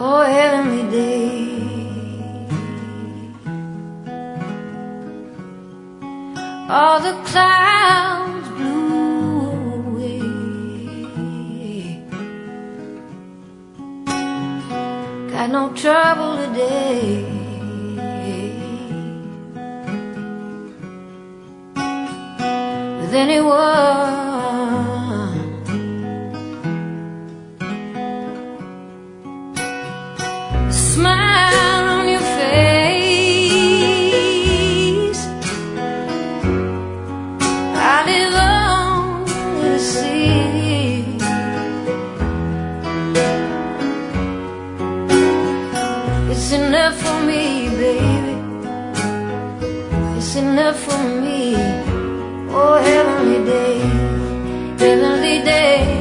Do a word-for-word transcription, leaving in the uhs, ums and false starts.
Oh, heavenly day. All the clouds blew away. Got no trouble today with anyone. A smile on your face, I live only to see. It's enough for me, baby. It's enough for me. Oh, heavenly day, heavenly day.